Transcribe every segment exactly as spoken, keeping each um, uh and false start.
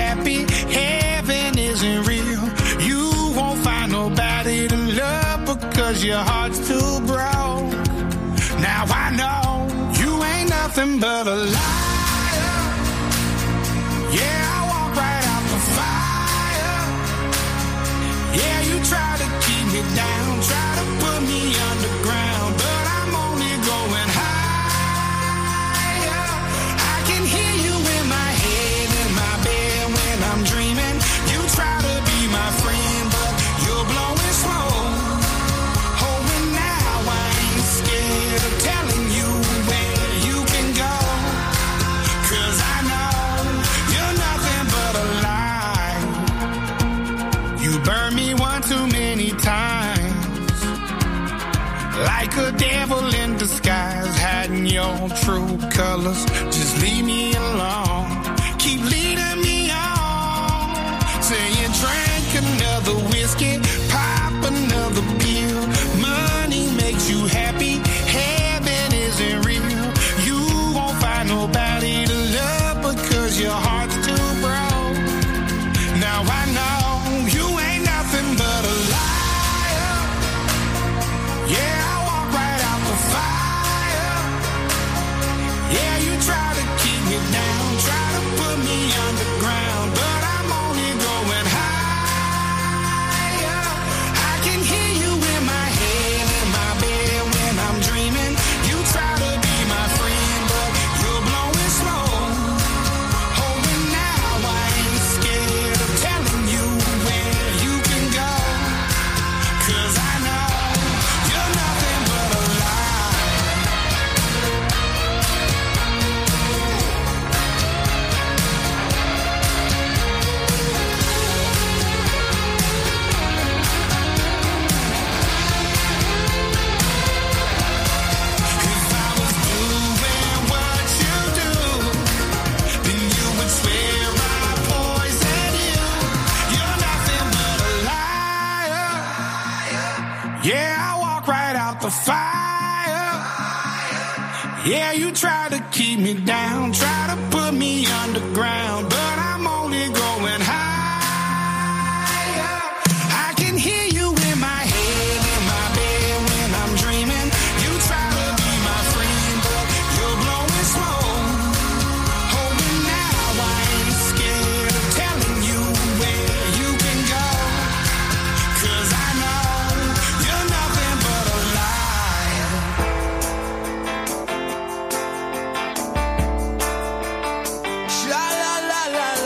happy. Heaven isn't real. You won't find nobody to love because your heart's too broke. Now I know you ain't nothing but a liar. Yeah, I walk right out the fire. Yeah, you try to keep me down, try to put me underground, but I'm only going higher. I can hear you in my head, in my bed when I'm dreaming. You try to be my friend, but you're blowing smoke. Oh, and now I ain't scared of telling you where you can go, 'cause I know you're nothing but a lie. You burned me one too many times, like a devil in disguise, hiding your true colors. Just leave me alone, keep leading me on. Saying drink another whiskey, pop another pill. Money makes you happy, heaven isn't real. You won't find nobody to love because your heart's too broke. Now I know you ain't nothing but a liar. Yeah, I walk right out the fire. Yeah, you try to keep me down, try to put me underground, but I'm only going higher. I can hear you in my head, in my bed when I'm dreaming. You try to be my friend, but you're blowing smoke. Oh, and now I ain't scared of telling you where you can go, 'cause I know you're nothing but a lie. If I was doing what you do, then you would swear I poisoned you. You're nothing but a liar. Yeah, I walk right out the fire. Yeah, you try to keep me down, try to put me underground, but I'm only going higher. I can hear you in my head, in my bed when I'm dreaming. You try to be my friend, but you're blowing smoke. Oh, and now I ain't scared of telling you where you can go, 'cause I know you're nothing but a liar. Sha la la la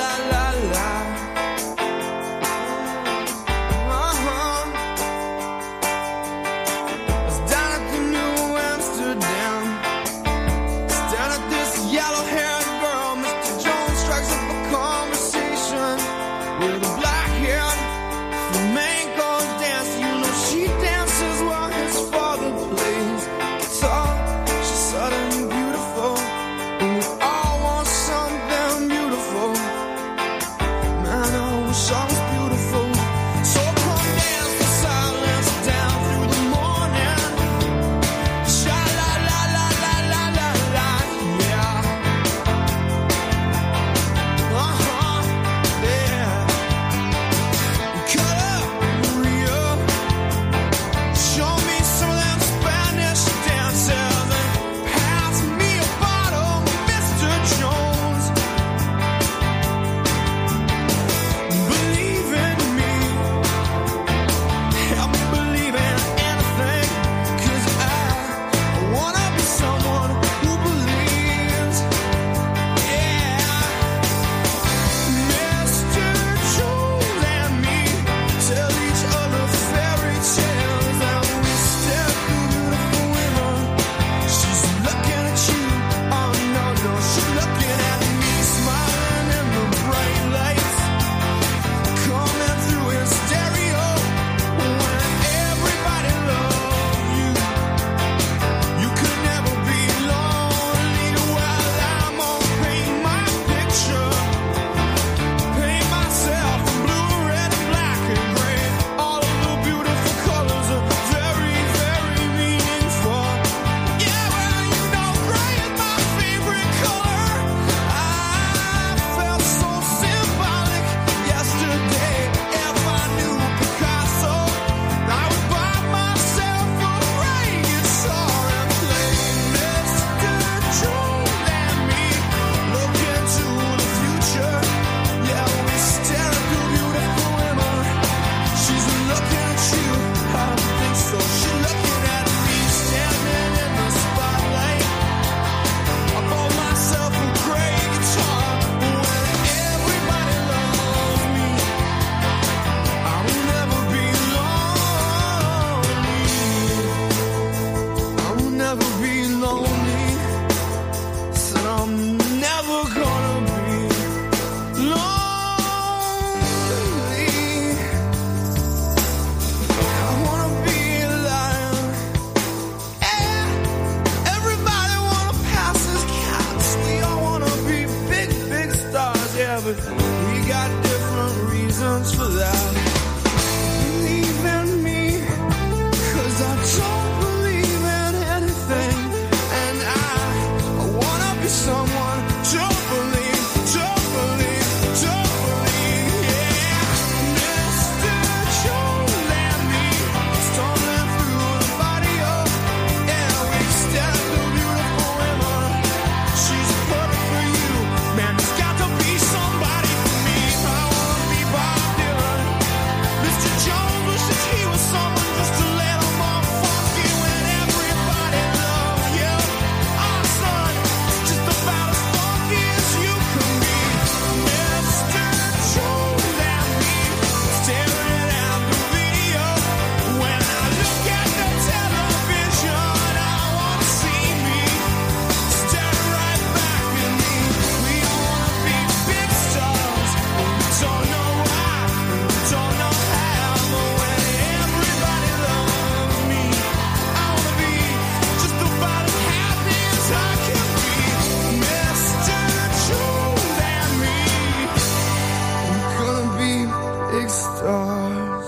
reasons for that. Believe in me, 'cause I don't believe in anything. And I, I wanna be someone, don't believe, don't believe, don't believe, yeah. Mister Joel and me, storming through the body of, yeah, we stand the beautiful women. She's perfect for you, man, there's got to be somebody for me. I wanna be Bob Dylan. Mister Jones wishes he was someone just a little more funky when everybody loves you. Our son is just about as funky as you can be. Mister Jones and me, staring at the video. When I look at the television, I wanna see me staring right back at me. We wanna be big stars, but we don't know why, we don't know how. But when everybody loves me, I wanna be just about as happy as I can be. Mister Jones and me, we're gonna be big stars.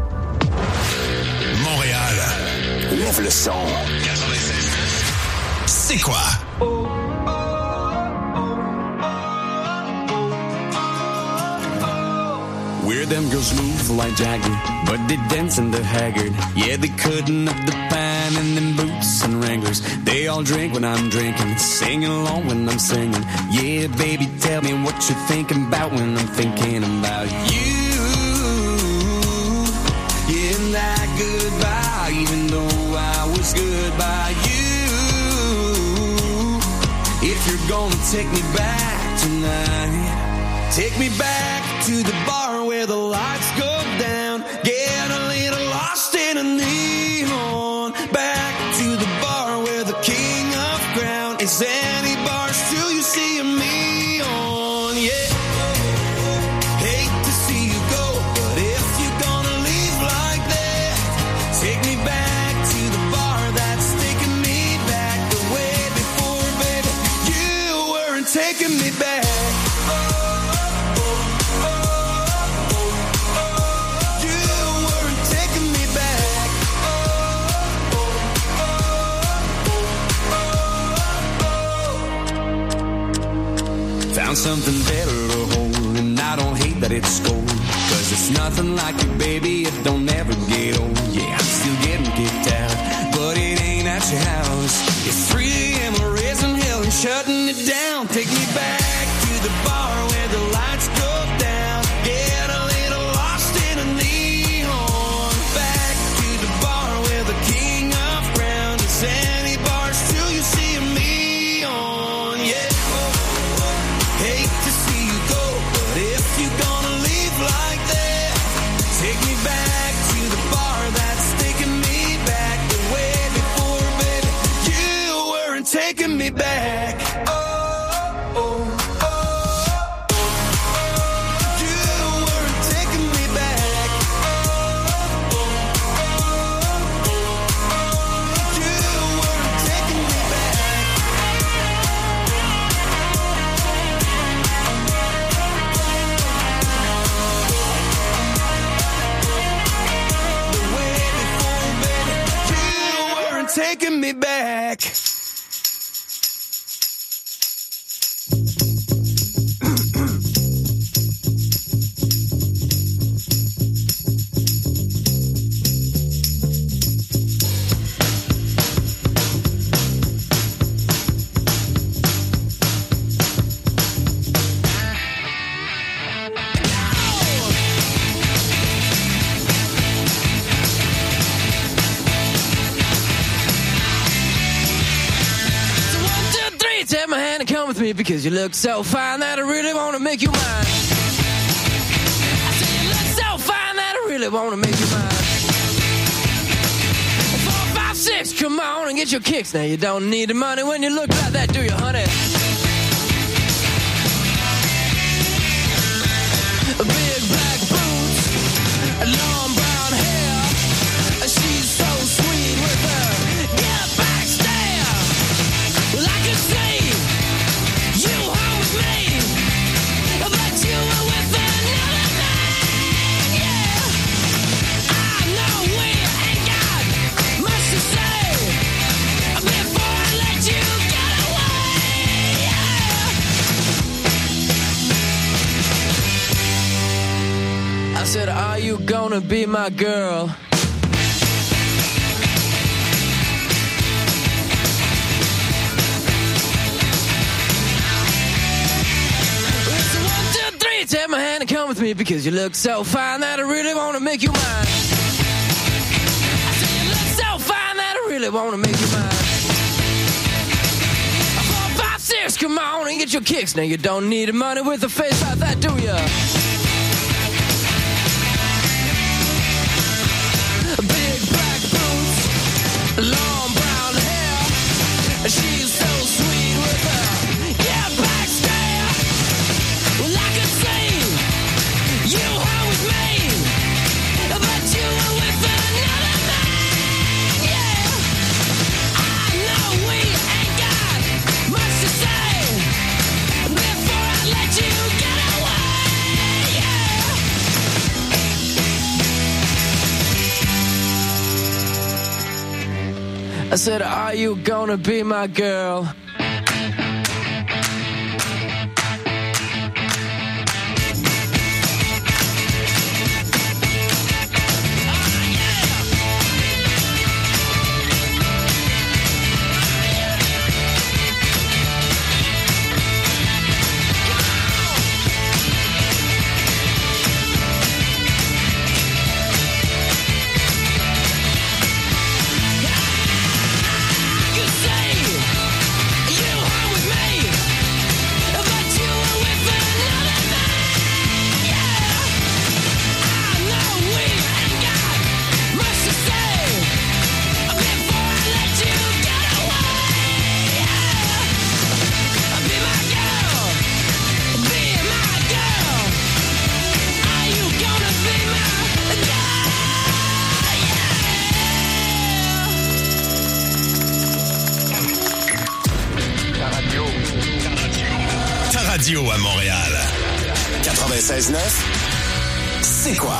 Montréal. Lève le son. C'est quoi? Where them girls move like Jagger, but they dancing the haggard. Yeah, they cutting up the pine in them boots and Wranglers. They all drink when I'm drinking, singing along when I'm singing. Yeah, baby, tell me what you're thinking about when I'm thinking about you. Yeah, and that goodbye, even though I was good by you. If you're gonna take me back tonight, take me back to the bar where the lights go down. Get a little lost in a neon. Back to the bar where the king of ground is any bar still you see me on. Yeah. Hate to see you go, but if you're gonna leave like that, take me back to the bar that's taking me back the way before, baby. You weren't taking me back. Found something better to hold, and I don't hate that it's cold, 'cause it's nothing like you, baby, it don't ever get old. Yeah, I'm still getting kicked out, but it ain't at your house. It's three a.m. we're raising hell and shutting it down. Take me back to the bar where the lights go down. Get a little lost in a neon. Back to the bar where the king of ground is any bar still you see me on. Yeah. Hate to see you go, but if you're gonna leave like that, take me back to the bar that's taking me back the way before, baby. You weren't taking me back. Oh, oh, oh, oh. You weren't taking me back. Oh, oh, oh, oh. You weren't taking me back. Taking me back. Take my hand and come with me because you look so fine that I really want to make you mine. I say you look so fine that I really want to make you mine. Four, five, six, come on and get your kicks. Now you don't need the money when you look like that, do you, honey? Big black boots, long brown hair. She's so sweet with her get back stare. Well, I could say you home with me, but you were with another man. said, are you gonna be my girl? It's a one, two, three, take my hand and come with me because you look so fine that I really wanna make you mine. I said you look so fine that I really wanna make you mine. Four, five, six, come on and get your kicks. Now you don't need money with a face like that, do ya? Long brown hair, she's so sweet with her yeah back stare. Well, I could say you were with me, but you were with another man. Yeah, I know we ain't got much to say before I let you get away. Yeah. I said, are you gonna be my girl? Radio à Montréal. quatre-vingt-seize neuf, c'est quoi?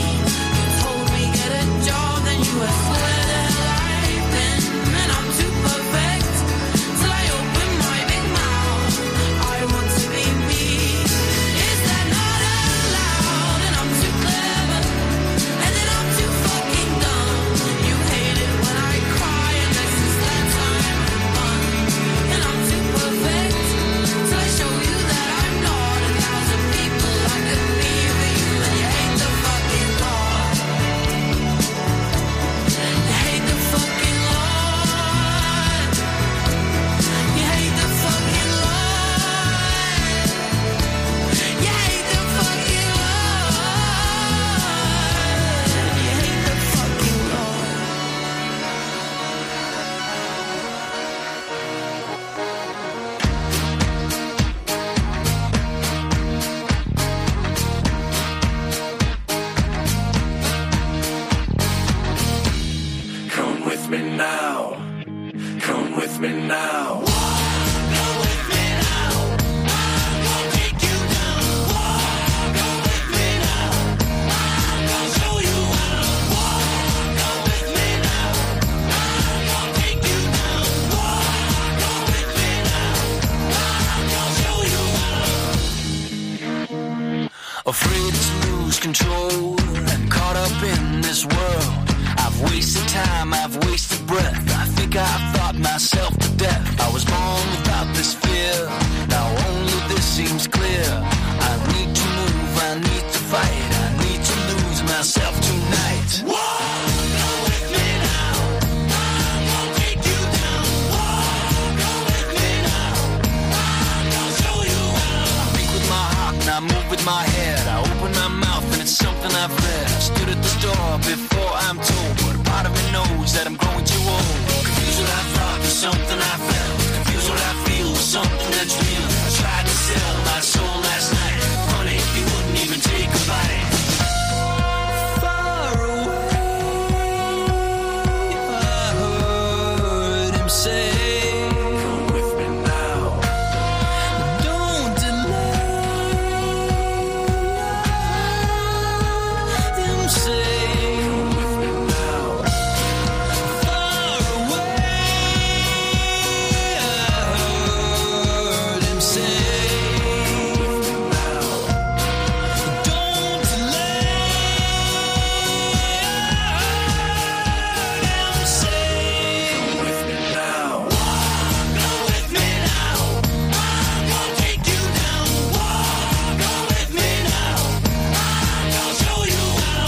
Too me now. Come with me now. Afraid to lose control and caught up in this world. I've wasted time, I've wasted breath. I think I've thought myself to death. I was born without this fear. Now only this seems clear. I need to move, I need to fight. I need to lose myself tonight. Whoa! Go with me now. I'm gonna take you down. Whoa! Go with me now. I'm gonna show you how. I think with my heart and I move with my head. I open my mouth and it's something I've read. I stood at the store before I'm told, but a part of me knows that I'm growing too old. Confused what I thought was something I felt. Confused what I feel was something that's real. I tried to sell my soul last night. Funny, you wouldn't even take a bite. Far away, I heard him say, Come with me now. don't delay. Him say, Come with me now. far away, I heard him say, don't delay. I heard him say, Come with me now. go with me now. I'm gonna take you down. Go with me now. I'm gonna show you how.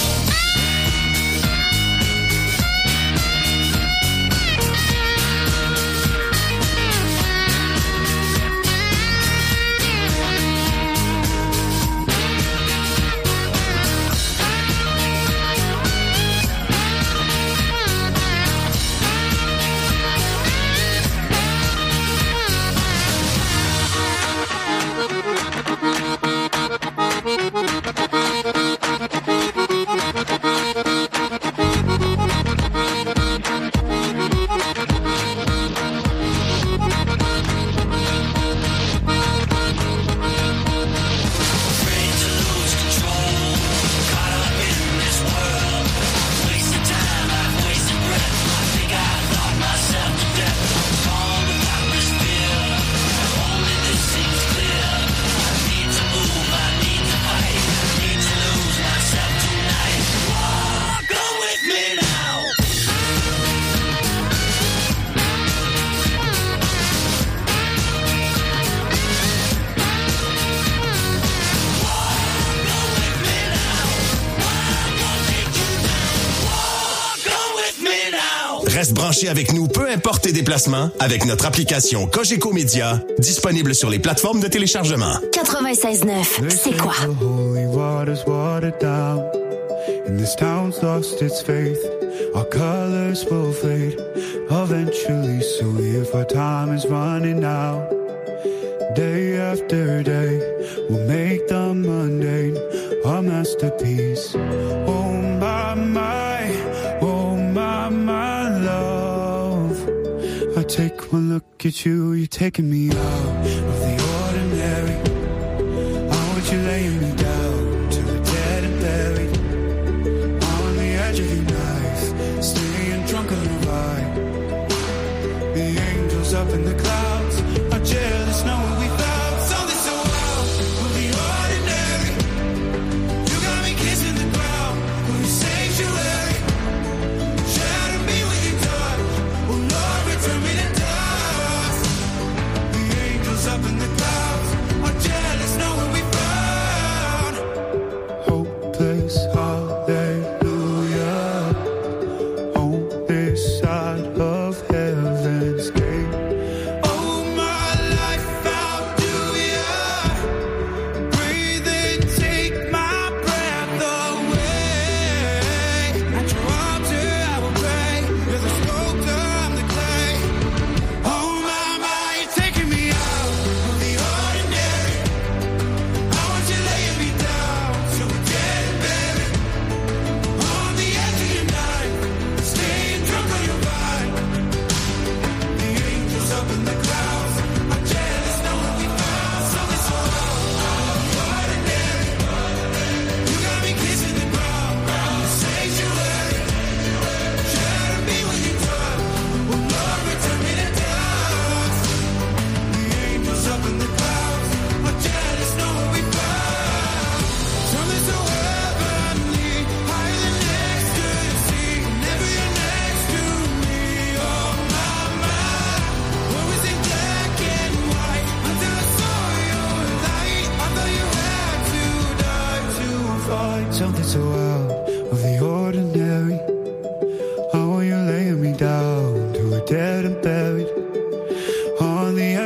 Afraid to lose control, caught up in this world. Wasted time, I've wasted breath. I think I thought myself to death. Born without this fear, only this seems clear. I need to move, I need to fight. I need to lose myself tonight. Walk with me now. Go with me now. Reste branché avec nous, peu importe tes déplacements, avec notre application Cogeco Média, disponible sur les plateformes de téléchargement. quatre-vingt-seize neuf, c'est quoi? The holy water's watered down, and this town's lost its faith. Our colors will fade eventually, so if our time is running out, day after day, we'll make the mundane our masterpiece. Oh my, my, oh my, my love. I take one look at you, you're taking me out of the ordinary. I want you laying me down to the dead and buried, on the edge of your knife, staying drunk on the ride. The angels up in the clouds are jealous knowing we found something so wild of the ordinary. You got me kissing the ground, oh, your sanctuary. Shatter me with your touch, oh Lord, return me to dust. The angels up in the clouds are jealous knowing we found hopeless hallelujah on this side of heaven's gate. Oh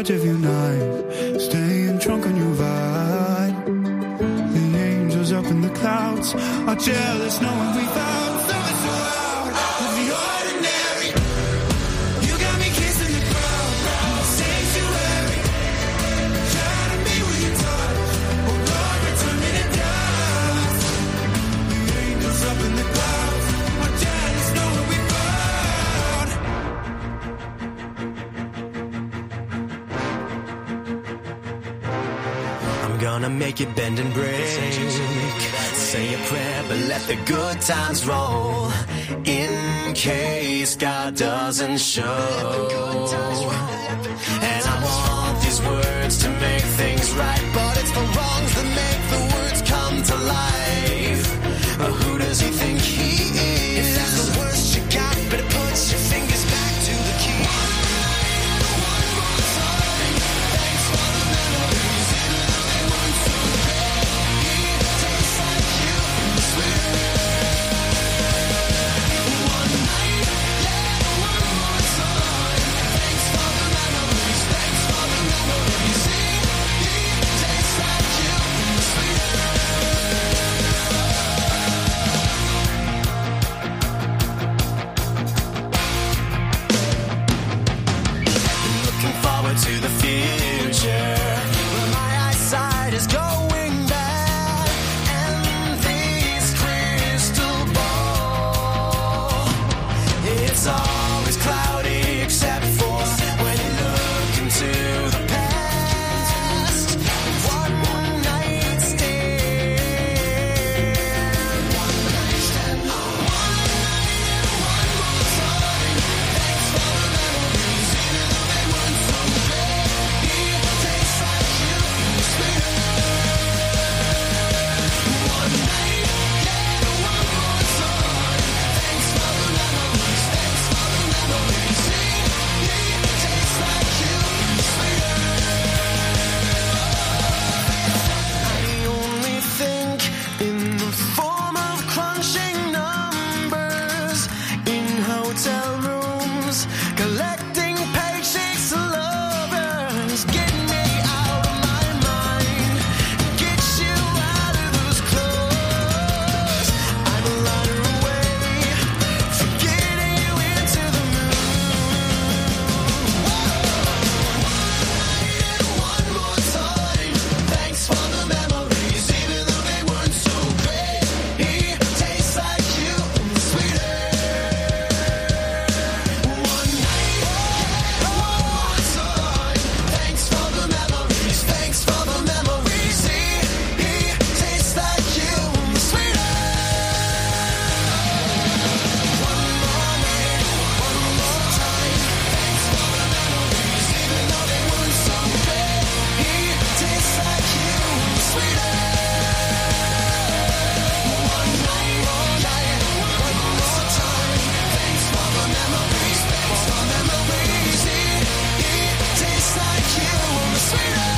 words of your knife, staying drunk on your vibe. The angels up in the clouds are jealous knowing we found something so out of the ordinary. You got me kissing the ground, sanctuary. Trying to be with your touch, oh Lord, return me to dust. The angels up in the clouds are jealous knowing we found. I'm gonna make it bend and break. Say a prayer, but let the good times roll. In case God doesn't show. And I want these words to make things right, but it's the wrongs that make the words come to life. But who does he think he is? If that's the worst you got, better put your fingers back to the key. One more time, thanks for the memories. Tastes like you, sweet. One night, yeah, one more time. Thanks for the memories, thanks for the memories. Tastes like you, sweet. Looking forward to the future, but my eyesight is going bad, and this crystal ball, it's always cloudy except for when you look into the past. One night stand, one night stand, one night and one more time. Thanks for the memories, even though they weren't so great. Tastes like you, sweet. One night, yeah, one more time. Thanks for the memories, thanks for the memories. Tastes like you, sweet. I only think in the form of crunching numbers in hotel rooms, collecting paychecks to lovers. Get me out of my mind, get you out of those clothes. I'm a lighter away from getting you into the moon. One more time, thanks for the memories, even though they weren't so great. Tastes like you, sweeter. One night, one more time. Thanks for the memories, thanks for the memories. Tastes like you, sweeter. One more night, one more time. Thanks for the memories, even though they weren't so great. Tastes like you, sweeter. One night, one night, one more time. Thanks for the memories, thanks for the memories. Tastes like you, sweeter.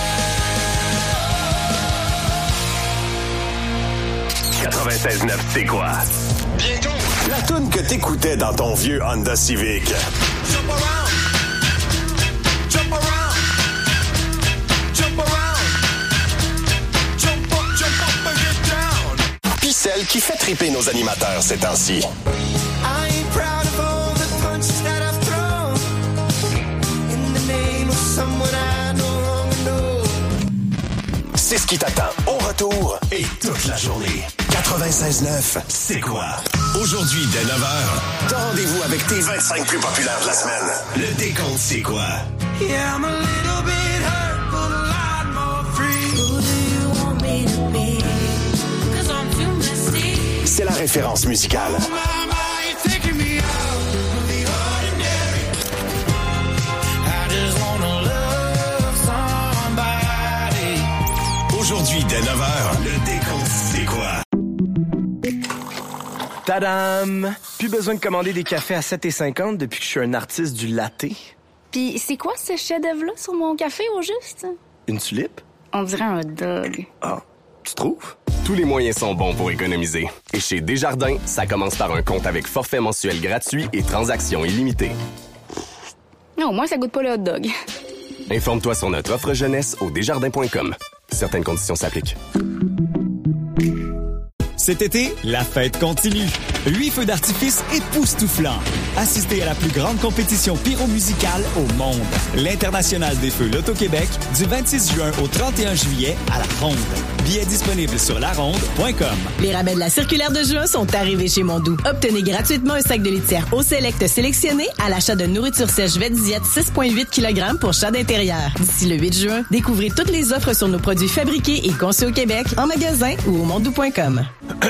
quatre-vingt-seize neuf, c'est quoi? La toune que t'écoutais dans ton vieux Honda Civic. Jump around, jump around, jump around, jump up, jump up and get down. Puis celle qui fait triper nos animateurs ces temps-ci. I ain't proud of all the punches that I've thrown in the name of someone I no longer know. C'est ce qui t'attend au retour et toute la journée. quatre-vingt-seize neuf, c'est quoi? Aujourd'hui, dès neuf heures, t'as rendez-vous avec tes vingt-cinq plus populaires de la semaine. Le décompte, c'est quoi? Yeah, I'm a little bit hurt, but a lot more free. Who do you want me to be? 'Cause I'm too messy. C'est la référence musicale. Mama, you're taking me out of the ordinary. I just wanna love somebody. Aujourd'hui, dès neuf heures, le décompte, c'est quoi? Tadam! Plus besoin de commander des cafés à sept cinquante depuis que je suis un artiste du latte. Puis c'est quoi ce chef-d'œuvre-là sur mon café au juste? Une tulipe? On dirait un hot dog. Ah, tu trouves? Tous les moyens sont bons pour économiser. Et chez Desjardins, ça commence par un compte avec forfait mensuel gratuit et transactions illimitées. Non, au moins ça goûte pas le hot dog. Informe-toi sur notre offre jeunesse au desjardins point com. Certaines conditions s'appliquent. Cet été, la fête continue. Huit feux d'artifice époustouflants. Assistez à la plus grande compétition pyromusicale au monde. L'International des Feux Loto-Québec, du vingt-six juin au trente et un juillet à La Ronde. Billets disponibles sur la ronde point com. Les rabais de la circulaire de juin sont arrivés chez Mondou. Obtenez gratuitement un sac de litière au Select sélectionné à l'achat de nourriture sèche Vetdiète six virgule huit kilogrammes pour chat d'intérieur. D'ici le huit juin, découvrez toutes les offres sur nos produits fabriqués et conçus au Québec, en magasin ou au mondou point com.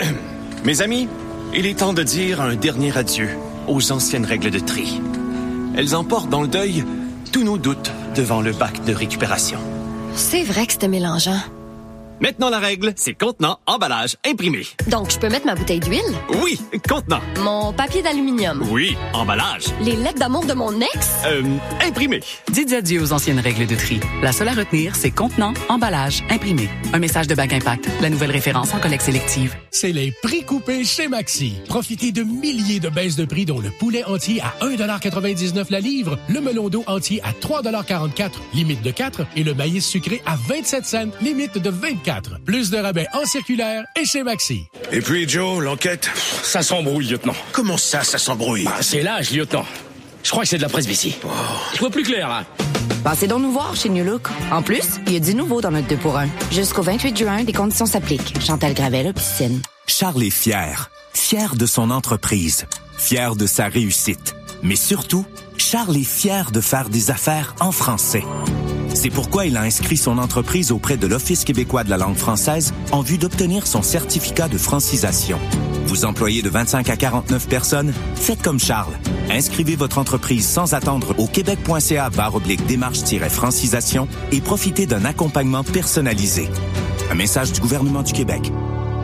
Mes amis, il est temps de dire un dernier adieu aux anciennes règles de tri. Elles emportent dans le deuil tous nos doutes devant le bac de récupération. C'est vrai que c'était mélangeant. Maintenant, la règle, c'est contenant, emballage, imprimé. Donc, je peux mettre ma bouteille d'huile? Oui, contenant. Mon papier d'aluminium? Oui, emballage. Les lettres d'amour de mon ex? Euh, imprimé. Dites adieu aux anciennes règles de tri. La seule à retenir, c'est contenant, emballage, imprimé. Un message de Bac Impact, la nouvelle référence en collecte sélective. C'est les prix coupés chez Maxi. Profitez de milliers de baisses de prix, dont le poulet entier à un dollar quatre-vingt-dix-neuf la livre, le melon d'eau entier à trois dollars quarante-quatre, limite de quatre, et le maïs sucré à vingt-sept cents, limite de vingt-quatre. Plus de rabais en circulaire et chez Maxi. Et puis, Joe, l'enquête, ça s'embrouille, lieutenant. Comment ça, ça s'embrouille? Bah, c'est l'âge, lieutenant. Je crois que c'est de la presbytie. Oh. Je vois plus clair, là. Passez donc nous voir chez New Look. En plus, il y a du nouveau dans notre deux pour un. Jusqu'au vingt-huit juin, des conditions s'appliquent. Chantal Gravel, Opticine. Charles est fier. Fier de son entreprise. Fier de sa réussite. Mais surtout, Charles est fier de faire des affaires en français. C'est pourquoi il a inscrit son entreprise auprès de l'Office québécois de la langue française en vue d'obtenir son certificat de francisation. Vous employez de vingt-cinq à quarante-neuf personnes? Faites comme Charles. Inscrivez votre entreprise sans attendre au québec.ca barre oblique démarche-francisation et profitez d'un accompagnement personnalisé. Un message du gouvernement du Québec.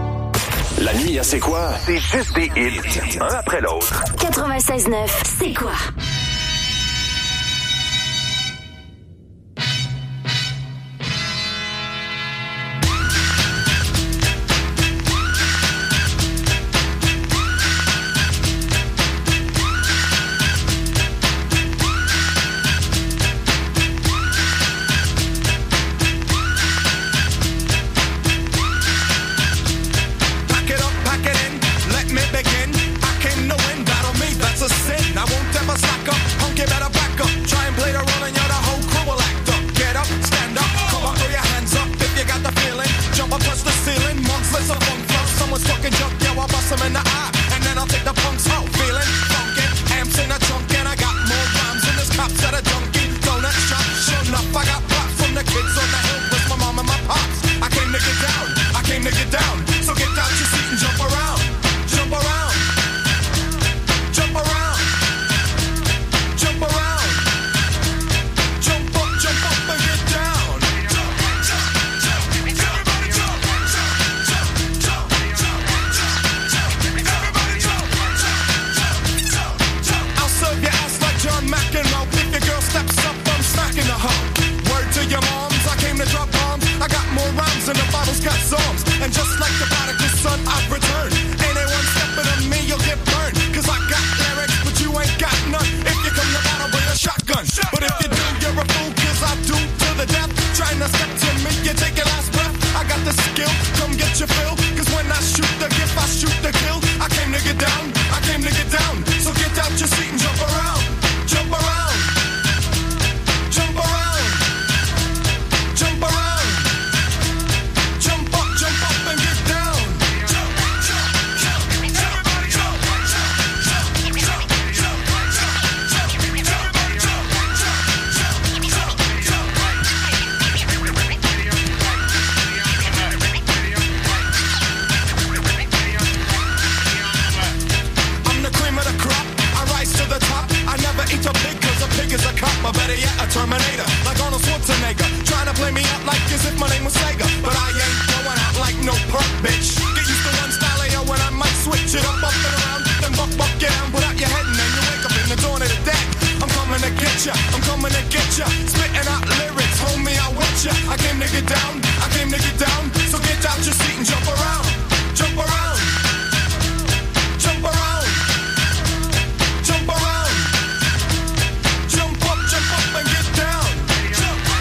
La nuit à C'est quoi? C'est juste des hits, un après l'autre. quatre-vingt-seize neuf, C'est quoi? Jump up, jump up and get down. Jump,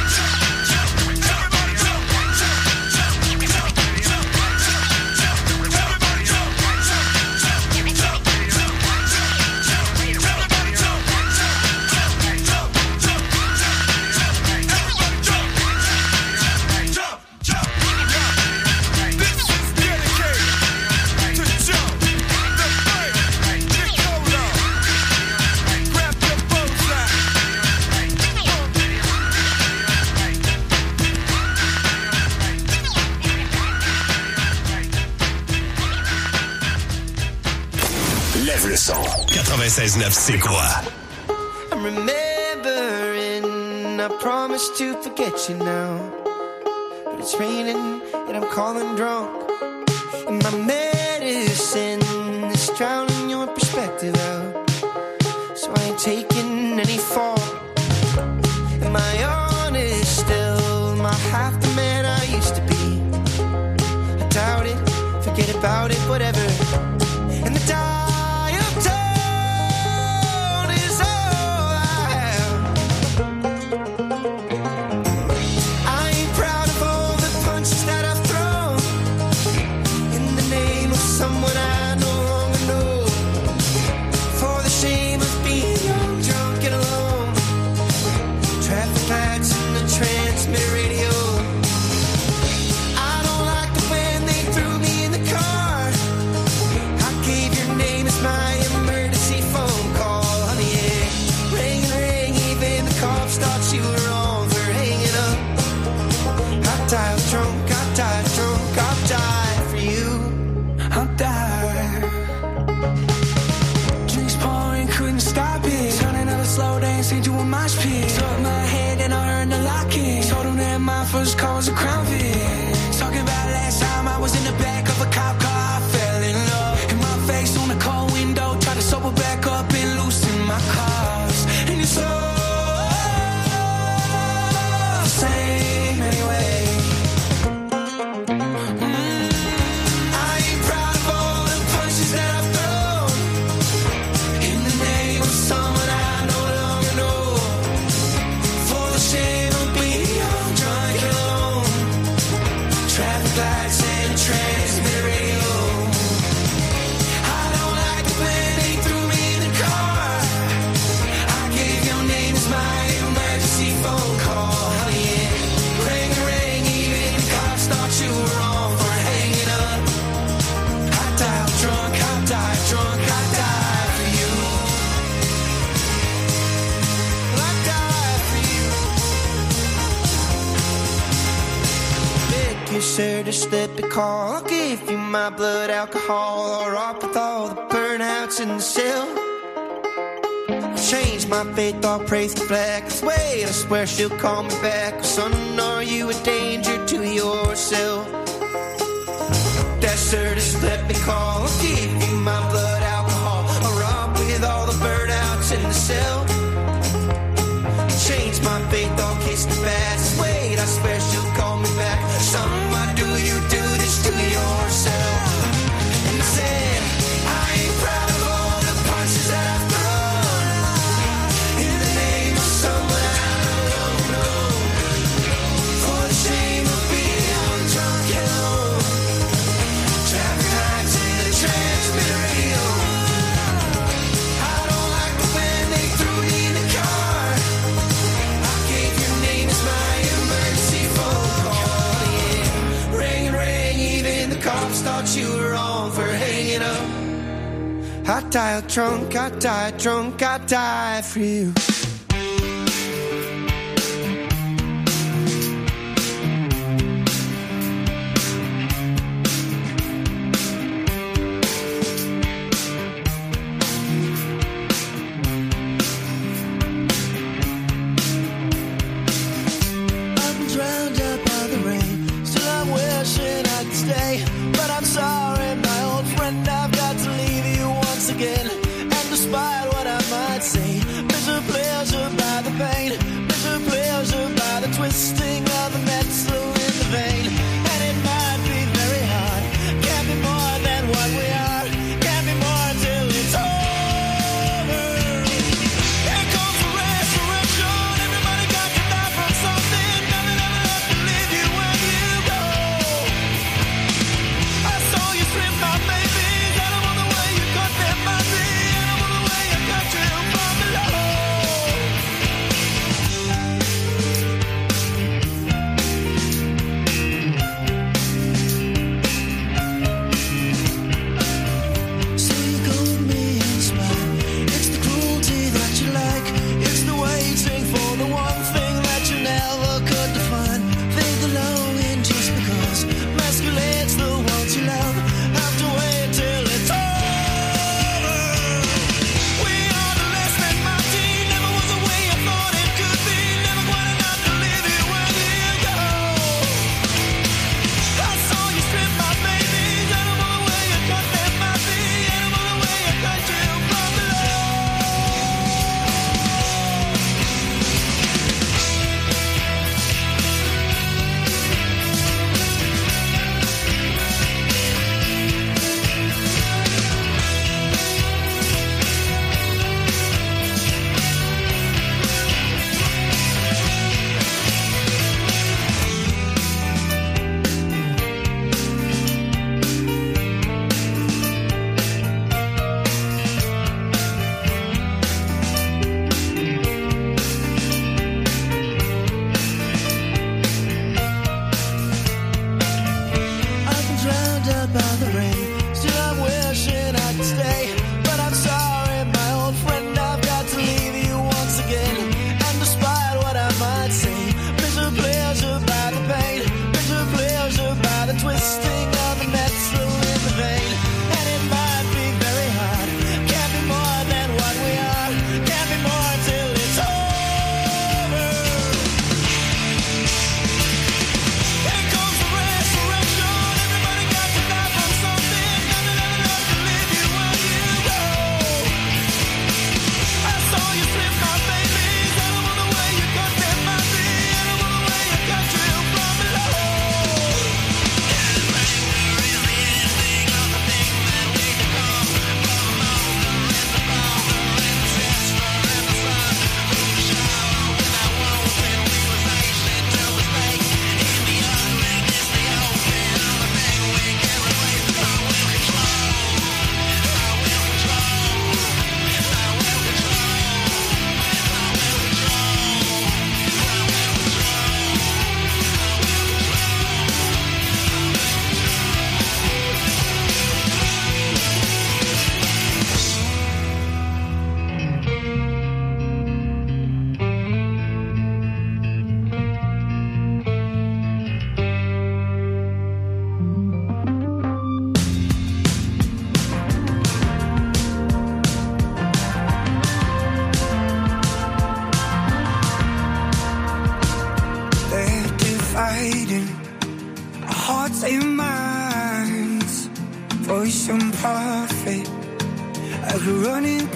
son. quatre-vingt-seize neuf, c'est quoi? I'm remembering, I promised to forget you now. But it's raining and I'm calling drunk. And my medicine is drowning your perspective out. So I ain't taking any fault. Am I honest still? Am I half the man I used to be? I doubt it, forget about it, whatever. And the die of tone is all I have. I ain't proud of all the punches that I've thrown in the name of someone I no longer know. For the shame of being young, drunk and alone. Traffic lights and the transmit radio. I don't like the when they threw me in the car. I gave your name as my emergency phone call. Honey, yeah, ring and ring, even the cops thought you were wrong for hanging up. I died drunk, I died drunk, I died for you. I died. Drinks pouring, couldn't stop it. Turning out a slow dance into a mosh pit. Took my head and I heard the locking. Told him that my first call was a crown fit. Talking about last time I was in the back of a cop car, I fell in love. And my face on the cold window, tried to sober back up and loosen my cars. And it's all the same anyway. Mm, I ain't proud of all the punches that I've thrown in the name of someone I no longer know. For the shame of being young, drunk and alone. Traffic lights and transmit radio. I don't like it when they threw me in the car. I gave your name as my emergency phone call. Honey, yeah, ring a ring, even the cops thought you were wrong for hanging up. I died drunk, I died drunk, I died for you. I died for you. Make you sure to slip a call. I'll give you my blood alcohol, or up with all the burnouts in the cell. Change my faith, I'll praise the flag. Wait, I swear she'll call me back. Son, are you a danger to yourself? That's her, just let me call. I'll give you my blood alcohol, or up with all the burnouts in the cell. Change my faith, I'll kiss the past. Wait, I swear she'll call me back. Son, why do you do this to yourself? And I said, I ain't proud of all the punches that I've thrown in the name of someone I don't know. For the shame of being young, drunk and alone. Traffic lights and the transmit radio. I don't like the when they threw me in the car. I gave your name as my emergency phone call. Yeah, ring and ring, even the cops thought you were wrong for hanging up. I died drunk, I died drunk, I died for you. I'm drowned up by the rain. Still I'm wishing I could stay. But I'm sorry, my old friend, I've got to leave you once again. And despite what I might say, there's a pleasure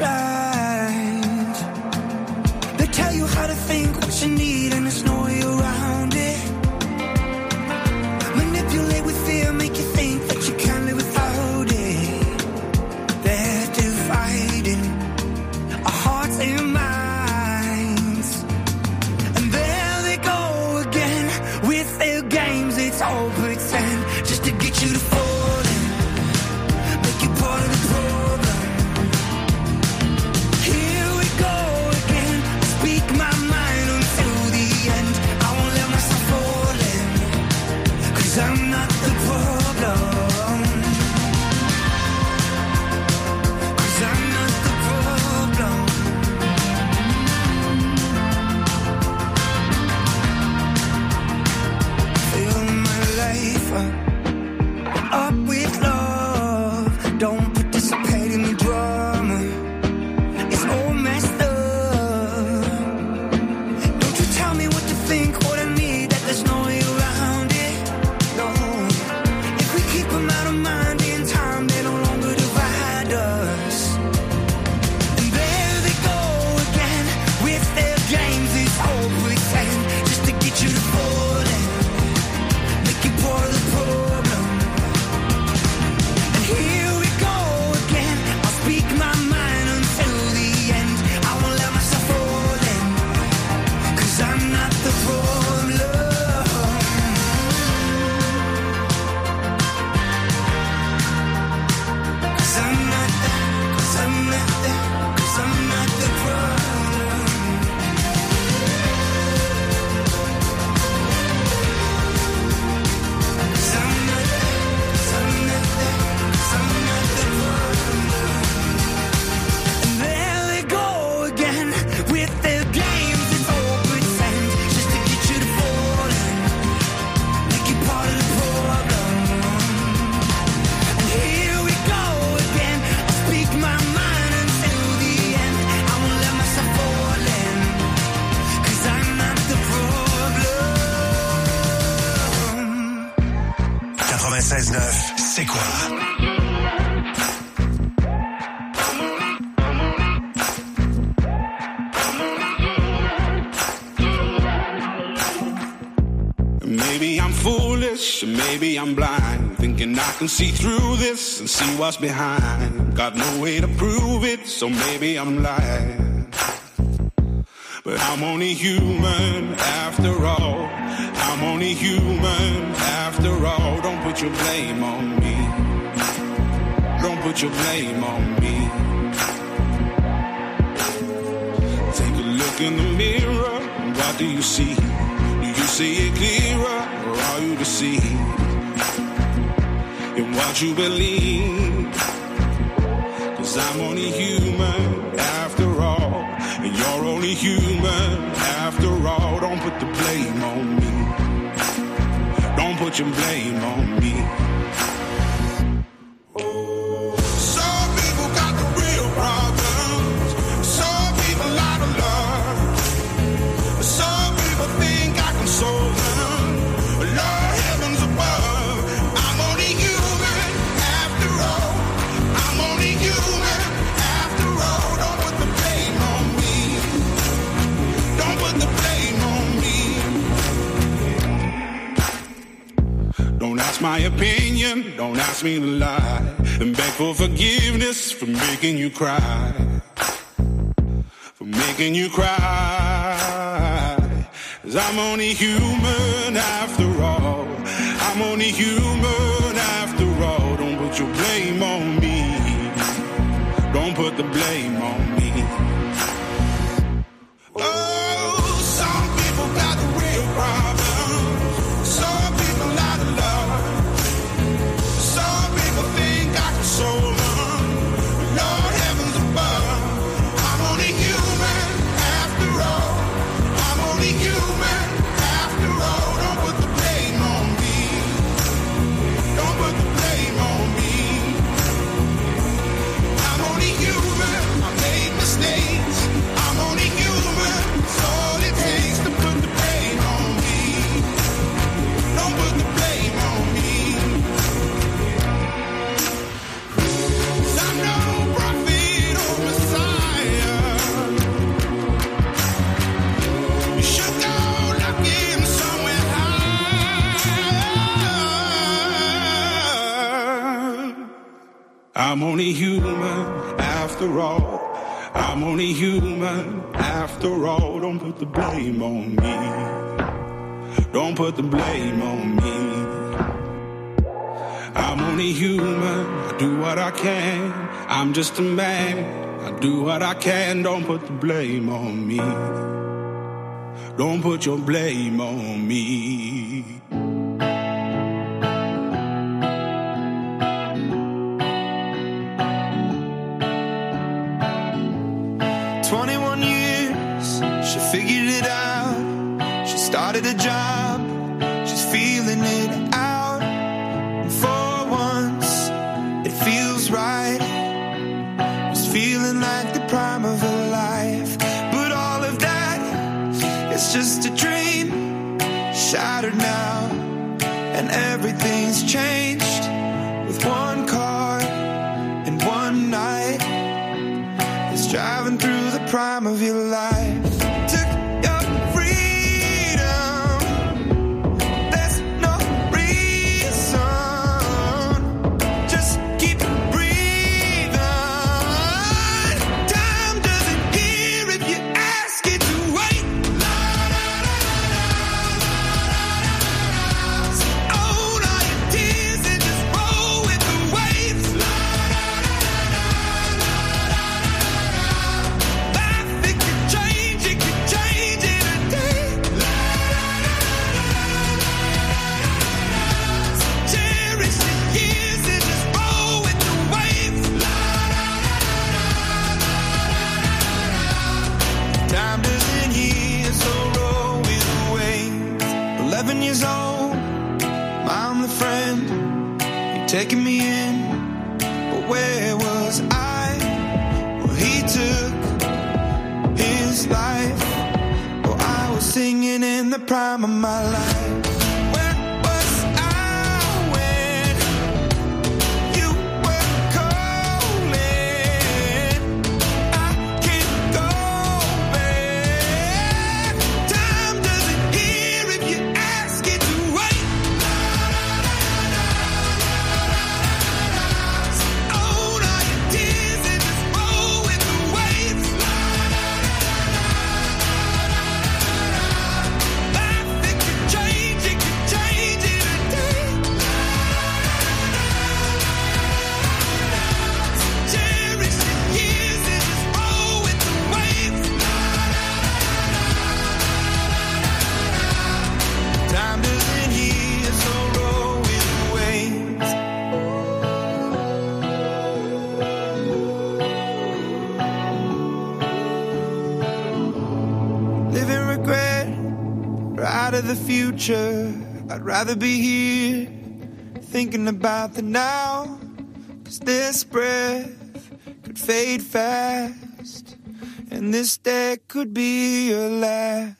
blind. They tell you how to think, what you need, and there's no way around it. Manipulate with fear, make you think that you can't live without it. They're dividing our hearts and minds. And there they go again with their games. It's all pretend, just to get you to fall in, make you part of the problem. Here we go again, I speak my mind until the end. I won't let myself fall in, 'cause I'm not the problem. 'Cause I'm not the problem. Fill my life up, up with love. Don't participate in the drama. It's all messed up. Don't you tell me what to think, what I need, that there's no way around it. No. If we keep them out of mind in time, they no longer divide us. And there they go again with their games. It's all pretend, just to get you to fall in, make you part of the problem. And here we go again, I'll speak my mind until the end. I won't let myself fall in, 'cause I'm not the problem. 'Cause I'm not the, 'cause I'm not the, 'cause I'm not the problem. 'Cause I'm not the, 'cause I'm not the, 'cause I'm not the problem. And there they go again with their games. It's all pretend, just to get you to fall in, make you part of the problem. And here we go again, I speak my mind until the end. I won't let myself fall in, 'cause I'm not the problem. quatre-vingt-seize neuf, c'est quoi? Maybe I'm foolish, maybe I'm blind, thinking I can see through this and see what's behind. Got no way to prove it, so maybe I'm lying. But I'm only human after all. I'm only human after all. Don't put your blame on me. Don't put your blame on me. Take a look in the mirror, what do you see? Do you see it clearer, or are you deceived in what you believe? 'Cause I'm only human after all, and you're only human after all. Don't put the blame on me. Don't put your blame on me. Some people got the real problems. Some people out of love. Some people think I can solve them. Lord, heavens above, I'm only human after all. I'm only human after all. Don't put the blame on me. Don't put the blame on me. Don't ask my opinion, don't ask me to lie, and beg for forgiveness for making you cry. For making you cry. 'Cause I'm only human after all. I'm only human after all. Don't put your blame on me. Don't put the blame on me. Oh, some people got the real problems. Some people out of love. Some people think I can solve them. Lord, heavens above, I'm only human after all. I'm only human after all. Don't put the blame on me. Don't put the blame on me. I'm only human. I made mistakes. I'm only human after all. I'm only human after all. Don't put the blame on me. Don't put the blame on me. I'm only human. I do what I can. I'm just a man. I do what I can. Don't put the blame on me. Don't put your blame on me. twenty-one years, she figured it out. She started a job, she's feeling it out. And for once, it feels right. It's feeling like the prime of her life. But all of that, it's just a dream, shattered now. And everything's changed with one car and one night. It's driving through the prime of your life. Took your freedom. There's no reason. Just keep breathing. Time doesn't hear if you ask it to wait. So own all your tears and just roll with the waves. Time doesn't heal, so roll with the waves. Eleven years old, I'm the friend. You're taking me in, but where was I? Well, he took his life. Oh, I was singing in the prime of my life. Where was I when you were calling? I can't go back. Time doesn't hear if you ask it to wait. So own all your tears and just roll with the waves. Life, it could change, it could change in a day. So cherish the years and just roll with the waves. Time doesn't heal, so roll with the waves. Living regret, or out of the future. I'd rather be here, thinking about the now. 'Cause this breath could fade fast, and this day could be your last.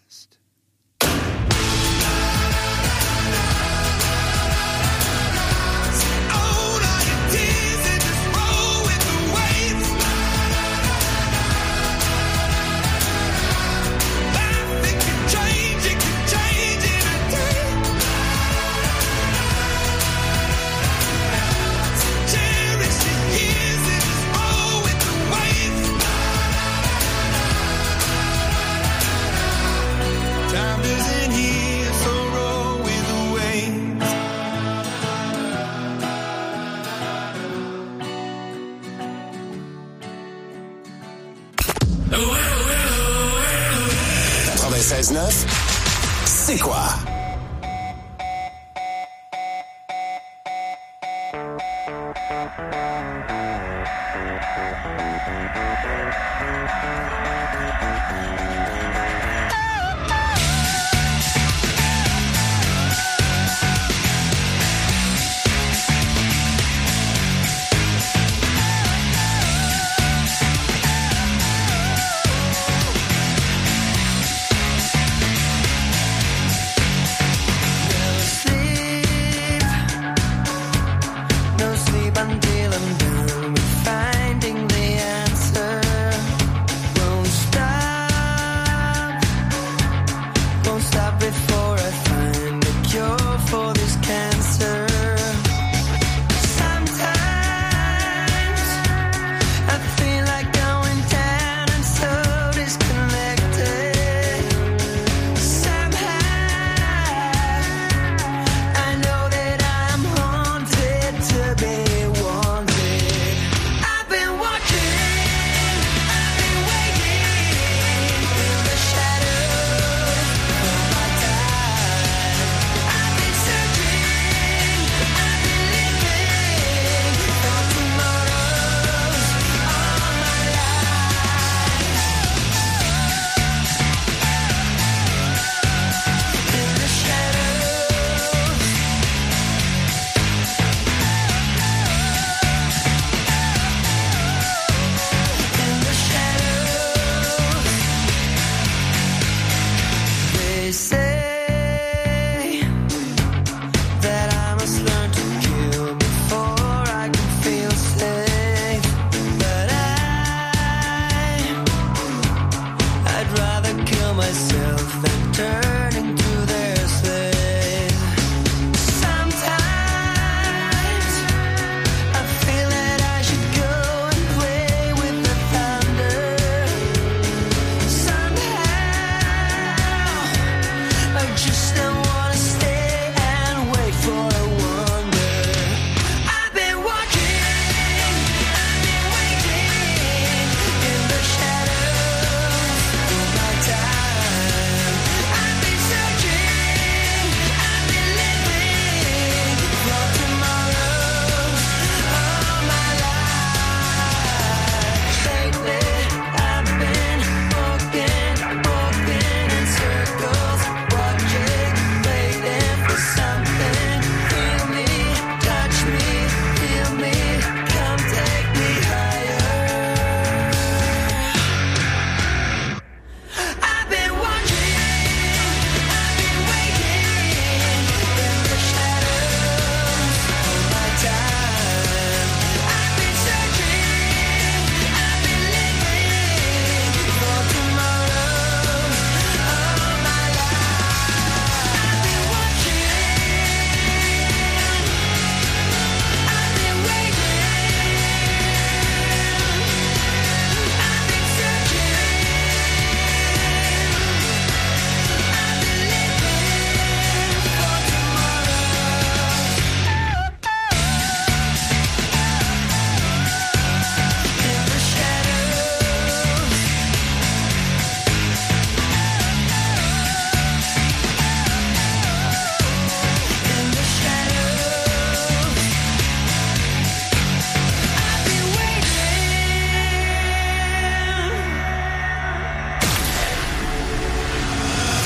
Own all your tears and just roll with the waves. Life, it could change, it could change in a day. So cherish the years and just roll with the waves. Time doesn't heal, so roll with the waves. quatre-vingt-seize neuf, c'est quoi?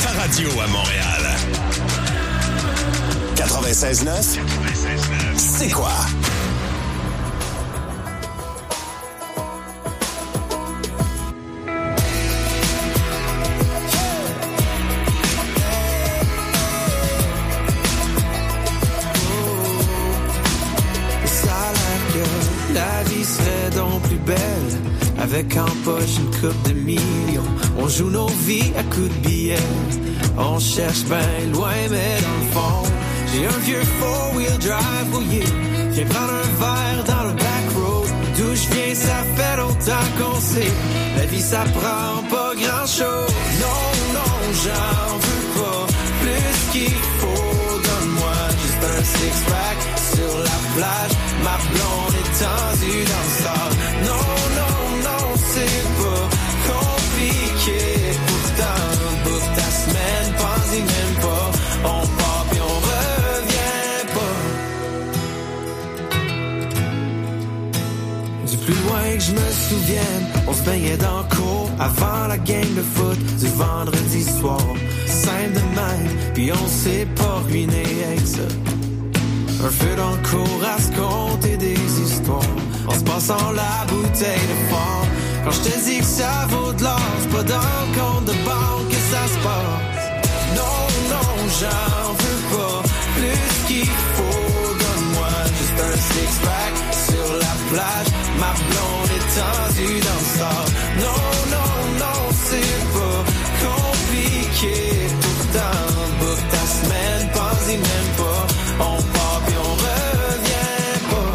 ta radio à Montréal. quatre-vingt-seize neuf, c'est quoi? La vie serait donc plus belle avec en poche une coupe de millions. On joue nos vies à coups de billets. On cherche bien loin, mais dans le fond, j'ai un vieux four-wheel drive rouillé. Viens prendre un verre dans le back road. D'où je viens, ça fait longtemps qu'on sait. La vie, ça prend pas grand-chose. Non, non, j'en veux pas plus qu'il faut. Donne-moi juste un six-pack sur la plage. Ma blonde est tendue dans le sable. Non, non, non, c'est pas compliqué. Pourtant, bouffe ta semaine, pense-y même pas. On part puis on revient pas. Du plus loin que je me souvienne, on se baignait dans le cours avant la game de foot du vendredi soir. Simple de même, puis on s'est pas ruiné avec ça. Un feu dans le cours à se compter des histoires. En se passant la bouteille de fort. Quand je te dis que ça vaut de l'or, c'est pas dans le compte de banque que ça se passe. Non, non, j'en veux pas plus qu'il faut. Donne-moi juste un six-pack sur la plage. Ma blonde est tendue dans le sable. Non, non, non, c'est pas compliqué. Pourtant, bouffe ta semaine, pense-y même pas. On part puis on revient pas.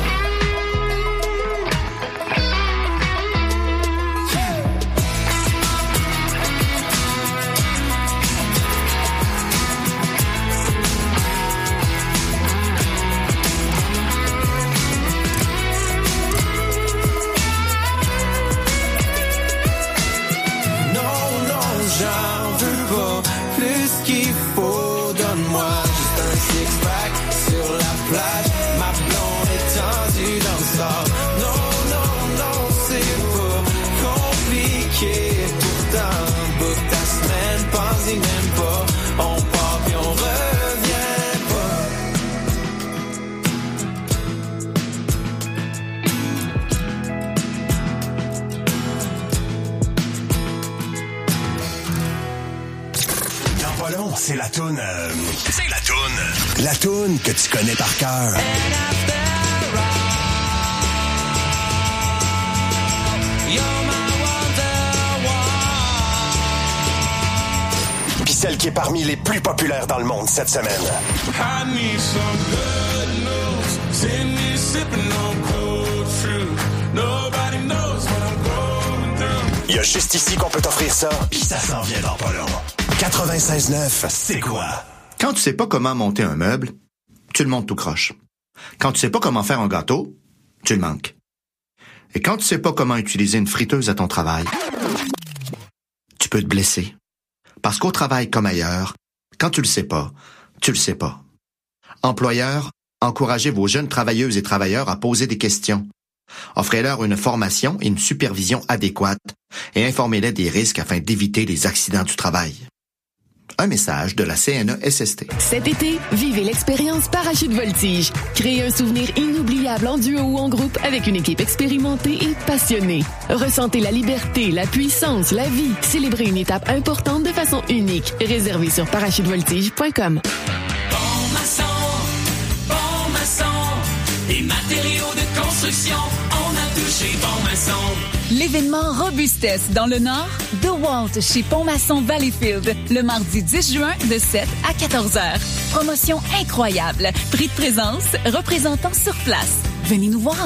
Non, non, j'en veux pas plus qu'il faut. Donne-moi juste un six-pack sur la plage. Ma blonde est tendue dans le sable. Non, non, non, c'est pas compliqué. Pourtant, bouffe ta semaine, pense-y même pas. On part puis on revient pas. Dans pas long, c'est la toune... Euh, c'est la toune. La toune que tu connais par cœur. Puis celle qui est parmi les plus populaires dans le monde cette semaine. I need some good news. Send me sipping on cold fruit. Nobody knows what I'm going through. Il y a juste ici qu'on peut t'offrir ça. Puis ça s'en vient dans pas long. quatre-vingt-seize neuf, c'est quoi? Quand tu sais pas comment monter un meuble, tu le montes tout croche. Quand tu sais pas comment faire un gâteau, tu le manques. Et quand tu sais pas comment utiliser une friteuse à ton travail, tu peux te blesser. Parce qu'au travail comme ailleurs, quand tu le sais pas, tu le sais pas. Employeurs, encouragez vos jeunes travailleuses et travailleurs à poser des questions. Offrez-leur une formation et une supervision adéquate et informez-les des risques afin d'éviter les accidents du travail. Un message de la C N E S S T. Cet été, vivez l'expérience Parachute Voltige. Créez un souvenir inoubliable en duo ou en groupe avec une équipe expérimentée et passionnée. Ressentez la liberté, la puissance, la vie. Célébrez une étape importante de façon unique. Réservez sur parachute voltige point com. Bon maçon, bon maçon, des matériaux de construction, on a touché Bon Maçon. L'événement Robustesse dans le Nord, The Walt chez Pont-Maçon Valleyfield, le mardi dix juin de sept à quatorze heures. Promotion incroyable, prix de présence, représentants sur place. Venez nous voir.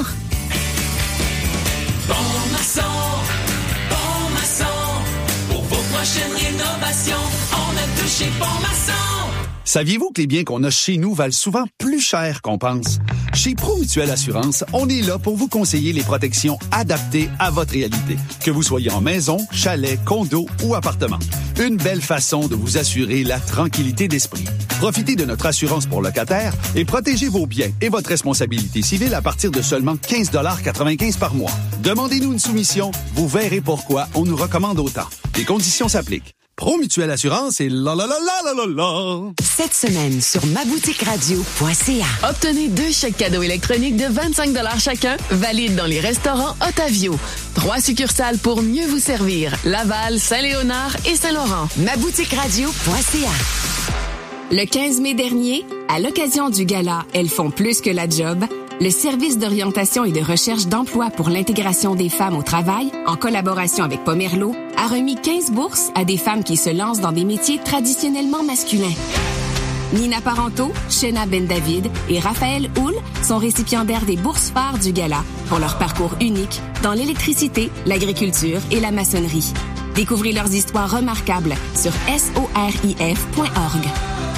Bon maçon, bon maçon, pour vos prochaines rénovations, on a touché Bon Maçon. Saviez-vous que les biens qu'on a chez nous valent souvent plus cher qu'on pense? Chez ProMutuelle Assurance, on est là pour vous conseiller les protections adaptées à votre réalité. Que vous soyez en maison, chalet, condo ou appartement. Une belle façon de vous assurer la tranquillité d'esprit. Profitez de notre assurance pour locataires et protégez vos biens et votre responsabilité civile à partir de seulement quinze dollars quatre-vingt-quinze par mois. Demandez-nous une soumission, vous verrez pourquoi on nous recommande autant. Les conditions s'appliquent. Pro Mutuelle Assurance et la la la la la la la. Cette semaine sur ma boutique radio point c a. Obtenez deux chèques cadeaux électroniques de vingt-cinq dollars chacun, valides dans les restaurants Otavio. Trois succursales pour mieux vous servir. Laval, Saint-Léonard et Saint-Laurent. ma boutique radio point c a. Le quinze mai dernier, à l'occasion du gala Elles font plus que la job, le service d'orientation et de recherche d'emploi pour l'intégration des femmes au travail, en collaboration avec Pomerleau, a remis quinze bourses à des femmes qui se lancent dans des métiers traditionnellement masculins. Nina Parento, Shena Ben-David et Raphaël Houle sont récipiendaires des bourses phares du gala pour leur parcours unique dans l'électricité, l'agriculture et la maçonnerie. Découvrez leurs histoires remarquables sur sorif point org.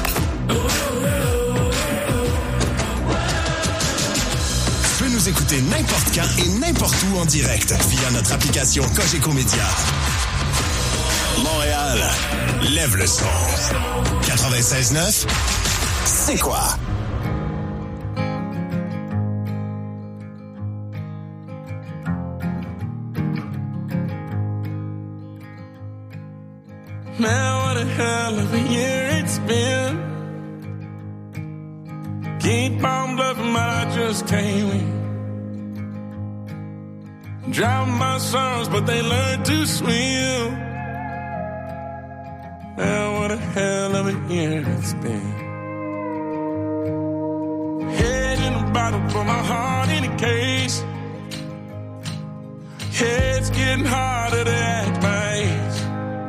Tu peux nous écouter n'importe quand et n'importe où en direct via notre application Cogeco Média. Montréal, lève le son. quatre-vingt-seize neuf, c'est quoi? Man, what a hell of a year it's been. Keep on bluffing, but I just can't win. Drown my sons, but they learn to swim. Man, what a hell of a year it's been. Head in a bottle, put my heart in a case. Head's getting harder to act my age.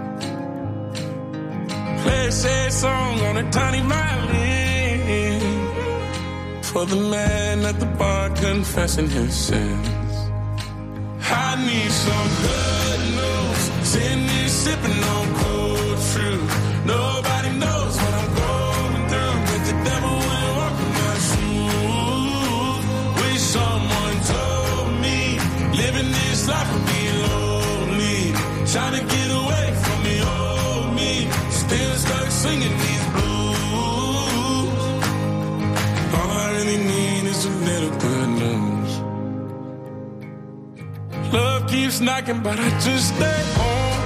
Play a sad song on a tiny violin for the man at the bar confessing his sins. I need some good news. Send me sipping on cold fruit. Nobody knows what I'm going through, but the devil will walk in my shoes. Wish someone told me living this life would be lonely. Trying to get away from the old me. Still stuck singing these blues. All I really need is a little good news. Love keeps knocking, but I just stay home.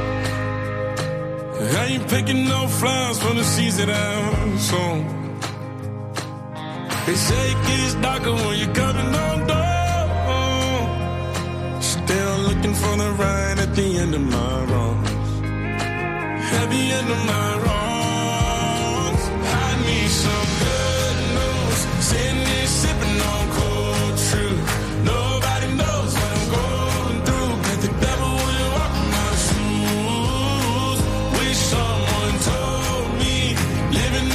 I ain't picking no flowers for the seeds that I'm sown. They say it gets darker when you're coming on door. Still looking for the right at the end of my road. At the end of my